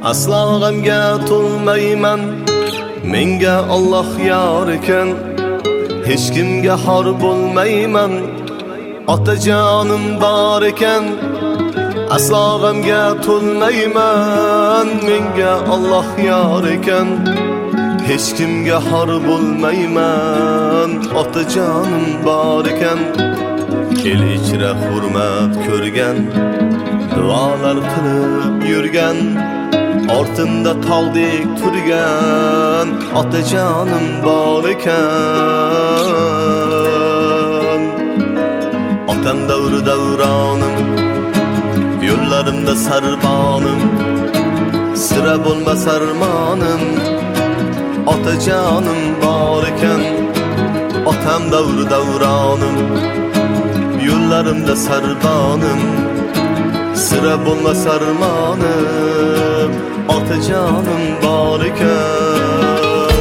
aslo g'amga to'lmayman. Menga Alloh yor ekan, hech kimga xor bo'lmayman. Otajonim bor ekan, aslo g'amga to'lmayman. Menga Alloh yor ekan, hech kimga xor bo'lmayman. Otajonim bor ekan, el ichra hurmat ko'rgan, duolar qilib yurgan, ortimda tog'dek turgan otajonim bor ekan. Otam davri davronim, yo'llarimda sarbonim, sira bo'lmas armonim. Otajonim bor ekan, otam davri davronim, yo'llarimda sarbonim, sira bo'lmas armonim. Otajonim bor ekan.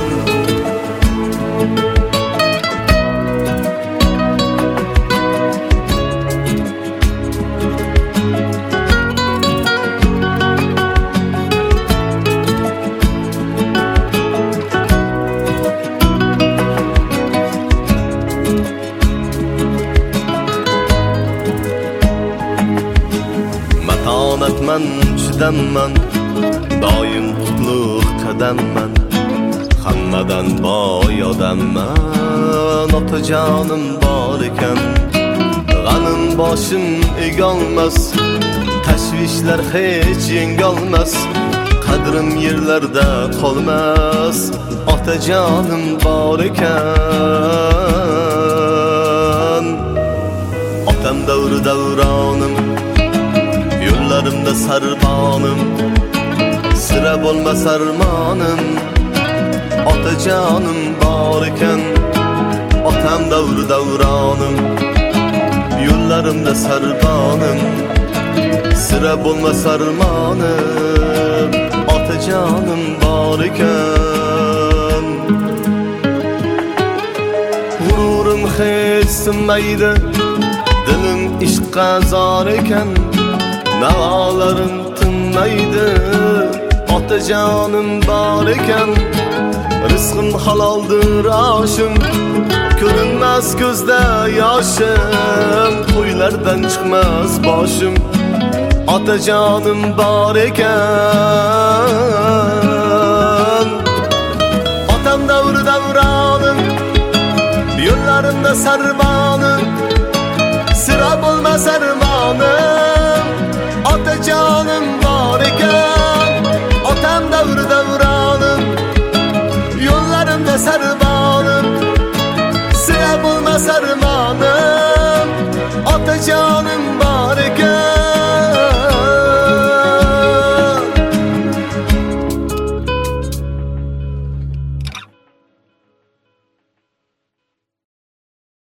Matonatman, chidamman, doim qutlug' qadamman, hammadan boy odamman. Otajonim bor ekan, g'anim boshim egolmas, tashvishlar hech yengolmas, qadrim yerlarda qolmas. Otajonim bor ekan, otam davri davronim, yo'llarimda sarbonim, sira bo'lmas armonim. Otajonim bor ekan, otam davri davronim, yo'llarimda sarbonim, sira bo'lmas armonim. Otajonim bor ekan. G'ururim hech sinmaydi, dilim ishqqa zor ekan, navolarim tinmaydi. Otajonim bor ekan, rizqim haloldir oshim, ko'rinmas ko'zda yoshim, to'ylardan chiqmas boshim. Otajonim bor ekan, otam davri davronim, yo'llarimda sarbonim, sira bo'lmas armonim. Otajonim bor ekan, otam davri davronim, yo'llarimda sarbonim, sira bo'lmas armonim. Otajonim